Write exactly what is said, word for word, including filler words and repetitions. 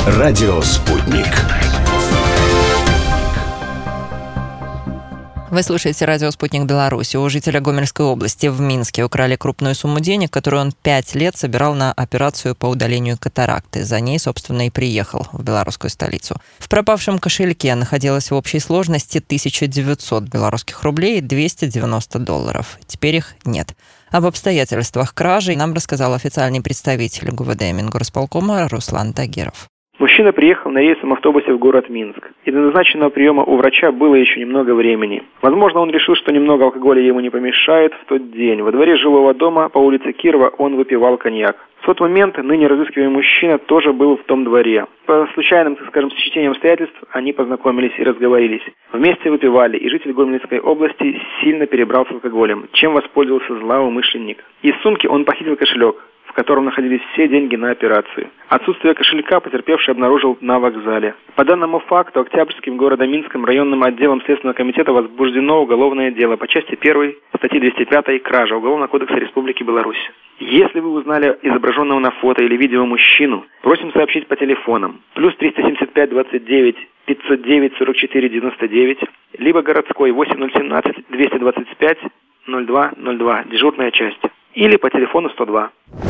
Радио «Спутник». Вы слушаете радио «Спутник Беларуси». У жителя Гомельской области в Минске украли крупную сумму денег, которую он пять лет собирал на операцию по удалению катаракты. За ней, собственно, и приехал в белорусскую столицу. В пропавшем кошельке находилось в общей сложности тысяча девятьсот белорусских рублей и двести девяносто долларов. Теперь их нет. Об обстоятельствах кражи нам рассказал официальный представитель ГУВД Мингорисполкома Руслан Тагиров. Мужчина приехал на рейсовом автобусе в город Минск. И до назначенного приема у врача было еще немного времени. Возможно, он решил, что немного алкоголя ему не помешает в тот день. Во дворе жилого дома по улице Кирова он выпивал коньяк. В тот момент ныне разыскиваемый мужчина тоже был в том дворе. По случайным, так скажем, стечениям обстоятельств они познакомились и разговорились. Вместе выпивали, и житель Гомельской области сильно перебрал с алкоголем, чем воспользовался злоумышленник. Из сумки он похитил кошелек, в котором находились все деньги на операцию. Отсутствие кошелька потерпевший обнаружил на вокзале. По данному факту Октябрьским городом Минском районным отделом Следственного комитета возбуждено уголовное дело по части первой статьи двести пять «Кража» Уголовного кодекса Республики Беларусь. Если вы узнали изображенного на фото или видео мужчину, просим сообщить по телефонам плюс триста семьдесят пять двадцать девять пятьсот девять сорок четыре девяносто девять, либо городской восемь ноль семнадцать двести двадцать пять ноль два ноль два, дежурная часть, или по телефону сто два.